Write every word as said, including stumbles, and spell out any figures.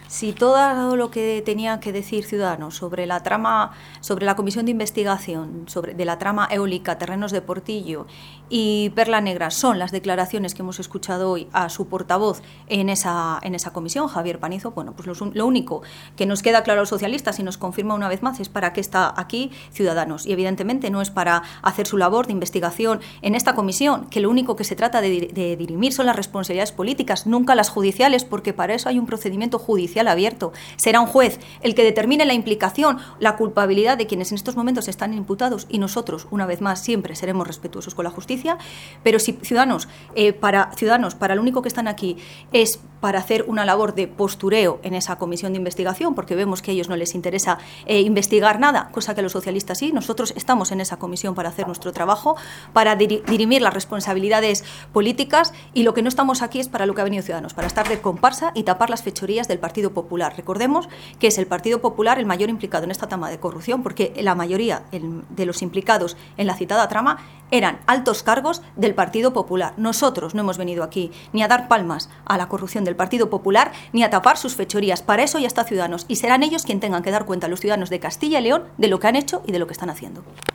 Si todo lo que tenía que decir Ciudadanos sobre la trama, sobre la comisión de investigación, sobre de la trama eólica, terrenos de Portillo y Perla Negra son las declaraciones que hemos escuchado hoy a su portavoz en esa, en esa comisión, Javier Panizo, bueno, pues lo, lo único que nos queda claro a los socialistas y nos confirma una vez más es para qué está aquí Ciudadanos. Y evidentemente no es para hacer su labor de investigación en esta comisión, que lo único que se trata de, de dirimir son las responsabilidades políticas, nunca las judiciales, porque para eso hay un procedimiento judicial abierto. Será un juez el que determine la implicación, la culpabilidad de quienes en estos momentos están imputados y nosotros, una vez más, siempre seremos respetuosos con la justicia, pero si Ciudadanos, eh, para Ciudadanos, para lo único que están aquí es para hacer una labor de postureo en esa comisión de investigación, porque vemos que a ellos no les interesa eh, investigar nada, cosa que a los socialistas sí, nosotros estamos en esa comisión para hacer nuestro trabajo, para dir- dirimir las responsabilidades políticas y lo que no estamos aquí es para lo que ha venido Ciudadanos, para estar de comparsa y tapar las fechorías del Partido Popular. Recordemos que es el Partido Popular el mayor implicado en esta trama de corrupción, porque la mayoría de los implicados en la citada trama eran altos cargos del Partido Popular. Nosotros no hemos venido aquí ni a dar palmas a la corrupción del Partido Popular ni a tapar sus fechorías. Para eso ya está Ciudadanos y serán ellos quienes tengan que dar cuenta a los ciudadanos de Castilla y León de lo que han hecho y de lo que están haciendo.